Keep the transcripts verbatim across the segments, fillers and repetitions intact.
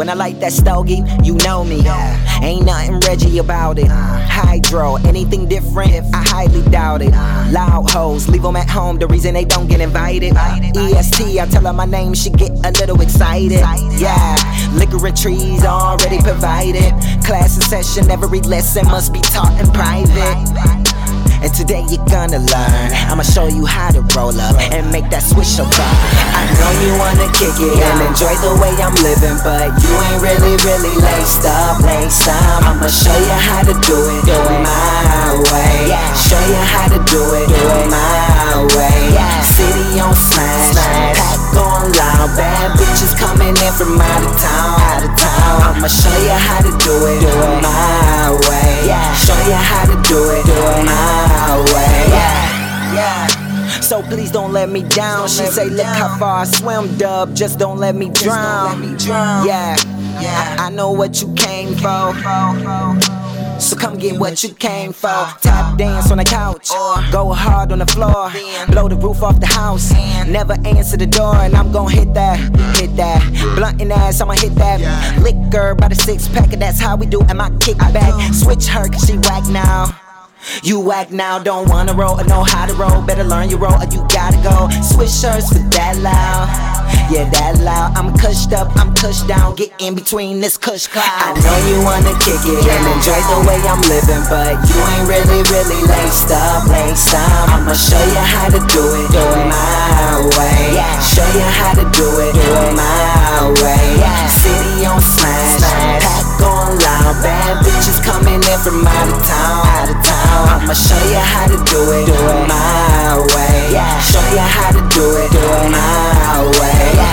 When I light that stogie, you know me. Ain't nothing Reggie about it. Hydro, anything different, I highly doubt it. Loud hoes, leave them at home, the reason they don't get invited. E S T, I tell her my name, she get a little excited. Yeah, liquor and trees already provided. Class in session, every lesson must be taught in private. And today you're gonna learn. I'ma show you how to roll up and make that switch up. I know you wanna kick it and enjoy the way I'm living, but you ain't really, really laced up, laced up. I'ma show you how to do it, do it my way. Show you how to do it, do it my way. City on smash, pack on loud, bad bitches coming in from out of town, out of town. I'ma show you how to do it, do it my way. Show you how to do it, do it my way. Yeah, yeah. So please don't let me down. She say, look how far I swim, dub. Just don't let me drown. Yeah, yeah. I know what you came for. So come get what you came for. Tap dance on the couch, go hard on the floor, blow the roof off the house. Never answer the door, and I'm gon' hit that, hit that. Bluntin' ass, I'ma hit that. Liquor by the six pack, and that's how we do. And my kickback, switch her 'cause she whack now. You whack now, don't wanna roll or know how to roll. Better learn your role or you gotta go. Switch shirts for that loud. Yeah, that loud. I'm cushed up, I'm cushed down. Get in between this cush cloud. I know you wanna kick it and enjoy the way I'm living, but you ain't really, really laced up, laced up. I'ma show you how to do it, do it my way. Show you how to do it, do it my way. City on smash, pack on loud, bad bitches coming in from out of town, out of town. I'ma show you how to do it, do it my way. Show you how to do it, do it my way.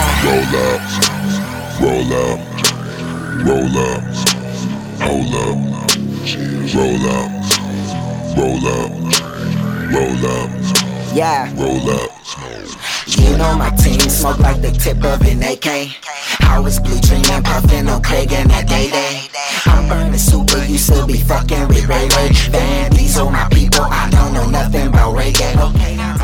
Roll up, roll up, roll up, hold up, roll up, roll up, roll up, Yeah, roll up. you know my team smoke like the tip of an A K. I was blue dreaming, puffin' on Craig and that day day. I'm burning super, you still be fucking with Ray Ray. Van Diesel, my people, I don't know nothing about reggae. Okay,